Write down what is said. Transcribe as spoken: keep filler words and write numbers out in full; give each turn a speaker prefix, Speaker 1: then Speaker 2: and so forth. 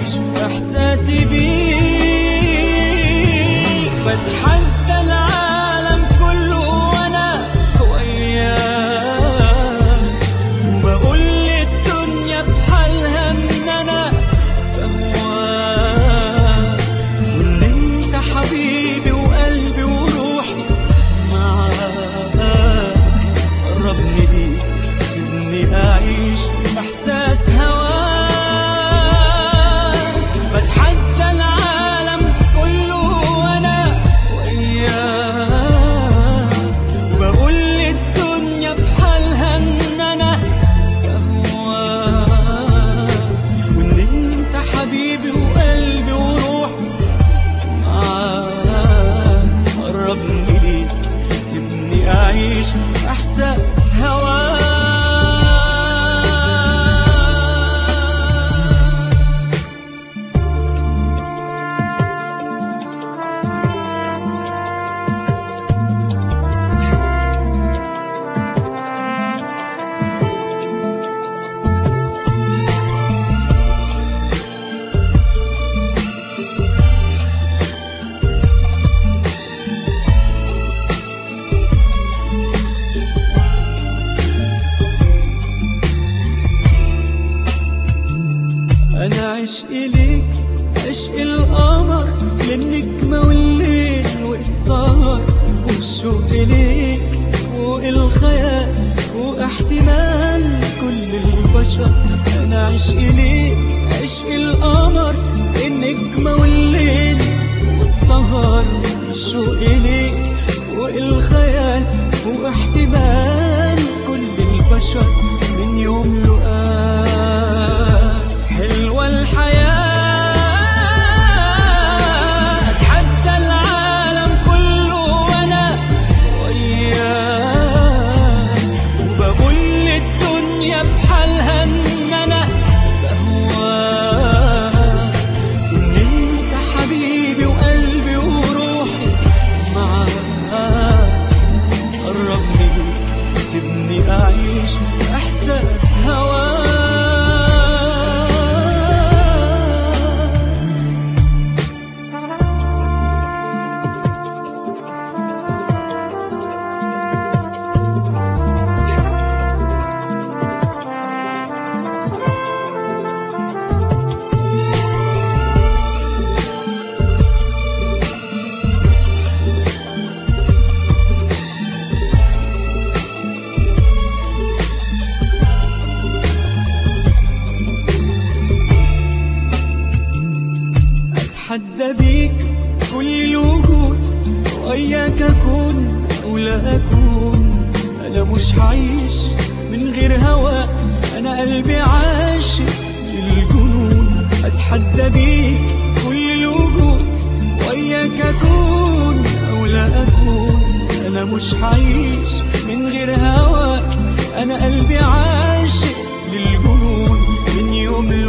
Speaker 1: أعيش إحساسي بيك. بتحدى العالم كله وأنا وياك، وبقول للدنيا بحالها إن أنا بهواك، وإن أنت حبيبي وقلبي وروحي معاك. قربني ليك سيبني أعيش إحساس هواك. بتحدى العالم كله وأنا وياك، وبقول للدنيا بحالها إن أنا بهواك، وإن أنت حبيبي وقلبي وروحي معاك. قربني ليك سيبني أعيش إحساس هواك. أنا عشقي ليك عشق القمر، للنجمة والليل والسهر، والشوق ليك فوق الخيال واحتمال كل البشر. أنا عشقي ليك عشق القمر، للنجمة والليل والسهر، والشوق ليك فوق الخيال واحتمال كل البشر. من يوم لقاك حلوة الحياة. أتحدى العالم كله وأنا وياك، وبقول للدنيا بحالها إن أنا بهواك، وإن أنت حبيبي وقلبي وروحي معاك. قربني ليك سيبني أعيش إحساس هواك. أتحدى بيك كل الوجود، وإياك أكون أو لا أكون. أنا مش هعيش من غير هواك، أنا قلبي عاشق للجنون. أتحدى بيك كل الوجود، وإياك أكون أو لا أكون. أنا مش هعيش من غير هواك، أنا قلبي عاشق للجنون. من يوم